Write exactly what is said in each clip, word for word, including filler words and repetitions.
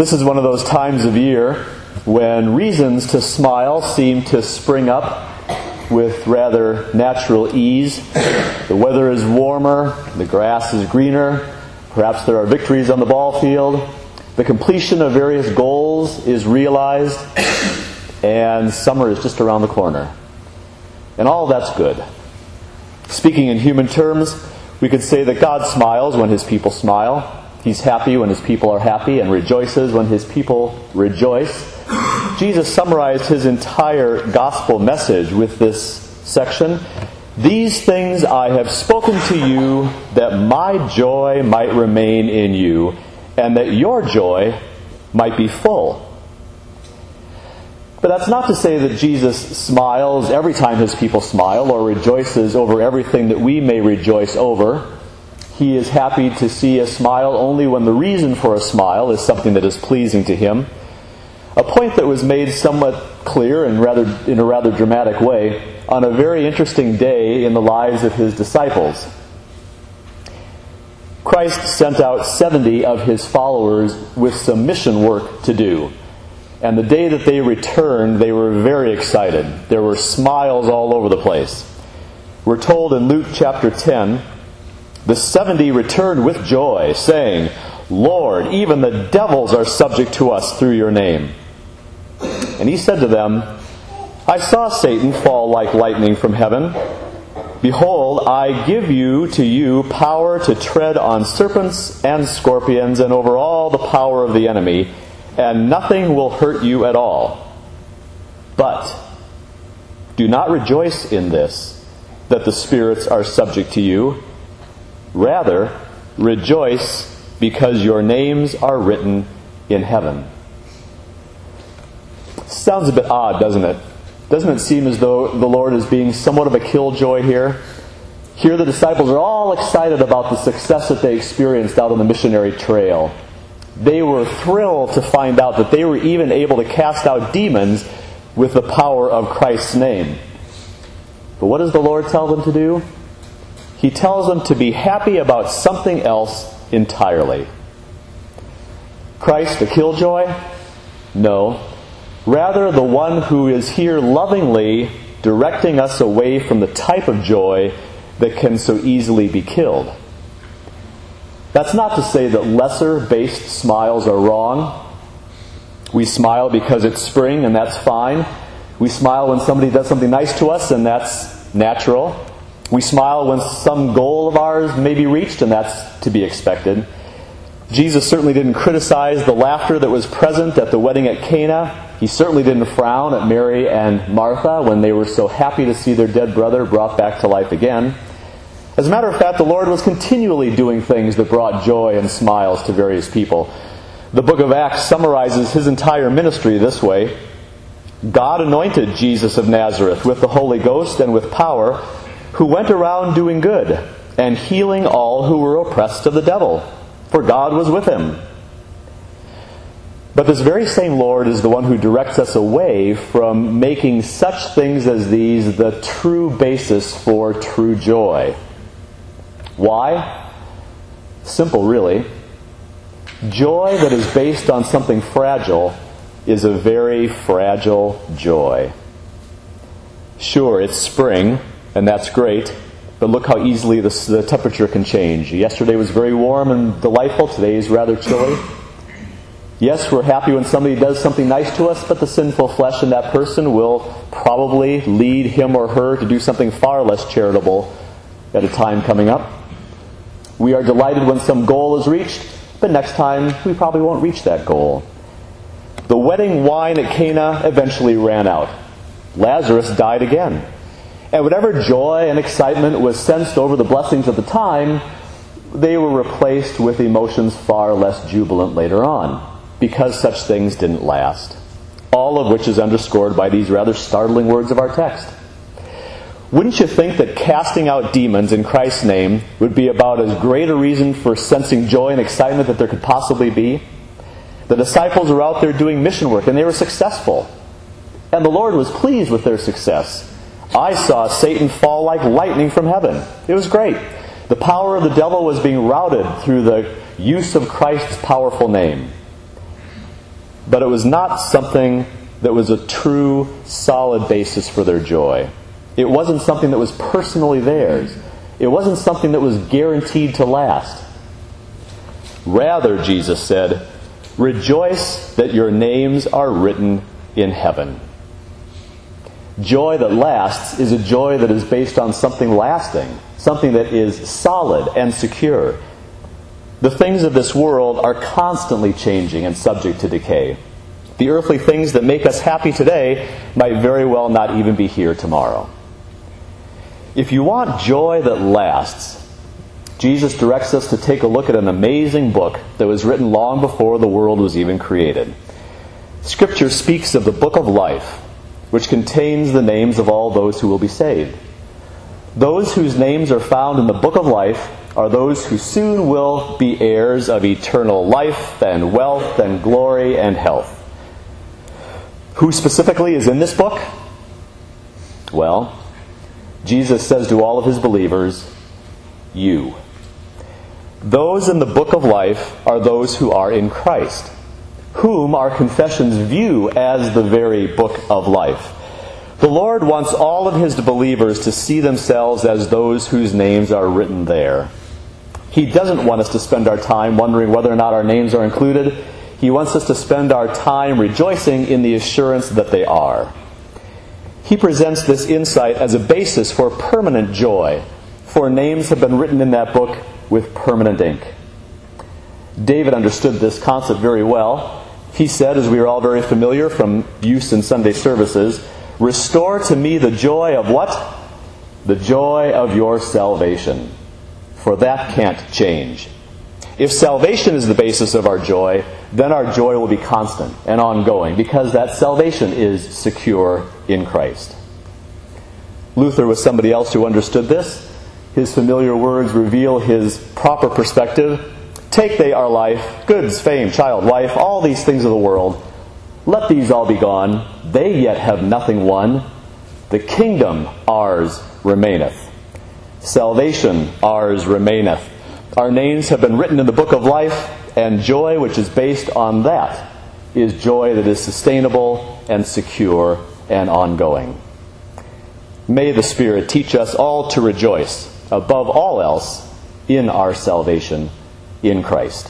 This is one of those times of year when reasons to smile seem to spring up with rather natural ease. The weather is warmer, the grass is greener, perhaps there are victories on the ball field, the completion of various goals is realized, and summer is just around the corner. And all that's good. Speaking in human terms, we could say that God smiles when His people smile. He's happy when His people are happy and rejoices when His people rejoice. Jesus summarized His entire gospel message with this section. These things I have spoken to you that my joy might remain in you and that your joy might be full. But that's not to say that Jesus smiles every time His people smile or rejoices over everything that we may rejoice over. He is happy to see a smile only when the reason for a smile is something that is pleasing to Him. A point that was made somewhat clear and rather in a rather dramatic way on a very interesting day in the lives of His disciples. Christ sent out seventy of His followers with some mission work to do. And the day that they returned, they were very excited. There were smiles all over the place. We're told in Luke chapter ten, the seventy returned with joy, saying, Lord, even the devils are subject to us through your name. And He said to them, I saw Satan fall like lightning from heaven. Behold, I give you to you power to tread on serpents and scorpions and over all the power of the enemy, and nothing will hurt you at all. But do not rejoice in this, that the spirits are subject to you. Rather, rejoice because your names are written in heaven. Sounds a bit odd, doesn't it? Doesn't it seem as though the Lord is being somewhat of a killjoy here? Here the disciples are all excited about the success that they experienced out on the missionary trail. They were thrilled to find out that they were even able to cast out demons with the power of Christ's name. But what does the Lord tell them to do? He tells them to be happy about something else entirely. Christ, the killjoy? No. Rather, the one who is here lovingly directing us away from the type of joy that can so easily be killed. That's not to say that lesser-based smiles are wrong. We smile because it's spring, and that's fine. We smile when somebody does something nice to us, and that's natural. We smile when some goal of ours may be reached, and that's to be expected. Jesus certainly didn't criticize the laughter that was present at the wedding at Cana. He certainly didn't frown at Mary and Martha when they were so happy to see their dead brother brought back to life again. As a matter of fact, the Lord was continually doing things that brought joy and smiles to various people. The book of Acts summarizes His entire ministry this way. God anointed Jesus of Nazareth with the Holy Ghost and with power, who went around doing good and healing all who were oppressed of the devil, for God was with Him. But this very same Lord is the one who directs us away from making such things as these the true basis for true joy. Why? Simple, really. Joy that is based on something fragile is a very fragile joy. Sure, it's spring, and that's great, but look how easily the, the temperature can change. Yesterday was very warm and delightful. Today is rather chilly. Yes, we're happy when somebody does something nice to us, but the sinful flesh in that person will probably lead him or her to do something far less charitable at a time coming up. We are delighted when some goal is reached, but next time we probably won't reach that goal. The wedding wine at Cana eventually ran out. Lazarus died again. And whatever joy and excitement was sensed over the blessings at the time, they were replaced with emotions far less jubilant later on, because such things didn't last. All of which is underscored by these rather startling words of our text. Wouldn't you think that casting out demons in Christ's name would be about as great a reason for sensing joy and excitement that there could possibly be? The disciples were out there doing mission work, and they were successful. And the Lord was pleased with their success. I saw Satan fall like lightning from heaven. It was great. The power of the devil was being routed through the use of Christ's powerful name. but it was not something that was a true, solid basis for their joy. It wasn't something that was personally theirs. It wasn't something that was guaranteed to last. Rather, Jesus said, "Rejoice that your names are written in heaven." Joy that lasts is a joy that is based on something lasting, something that is solid and secure. The things of this world are constantly changing and subject to decay. The earthly things that make us happy today might very well not even be here tomorrow. If you want joy that lasts, Jesus directs us to take a look at an amazing book that was written long before the world was even created. Scripture speaks of the book of life, which contains the names of all those who will be saved. Those whose names are found in the book of life are those who soon will be heirs of eternal life and wealth and glory and health. Who specifically is in this book? Well, Jesus says to all of his believers, you. Those in the book of life are those who are in Christ, whom our confessions view as the very book of life. The Lord wants all of his believers to see themselves as those whose names are written there. He doesn't want us to spend our time wondering whether or not our names are included. He wants us to spend our time rejoicing in the assurance that they are. He presents this insight as a basis for permanent joy, for names have been written in that book with permanent ink. David understood this concept very well. He said, as we are all very familiar from use in Sunday services, "Restore to me the joy of" what? The joy of your salvation. For that can't change. If salvation is the basis of our joy, then our joy will be constant and ongoing, because that salvation is secure in Christ. Luther was somebody else who understood this. His familiar words reveal his proper perspective. "Take they our life, goods, fame, child, wife, all these things of the world. Let these all be gone. They yet have nothing won. The kingdom ours remaineth. Salvation ours remaineth. Our names have been written in the book of life, and joy which is based on that is joy that is sustainable and secure and ongoing." May the Spirit teach us all to rejoice, above all else, in our salvation in Christ.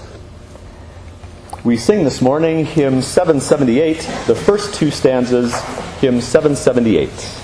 We sing this morning hymn seven seventy-eight, the first two stanzas, hymn seven seventy-eight.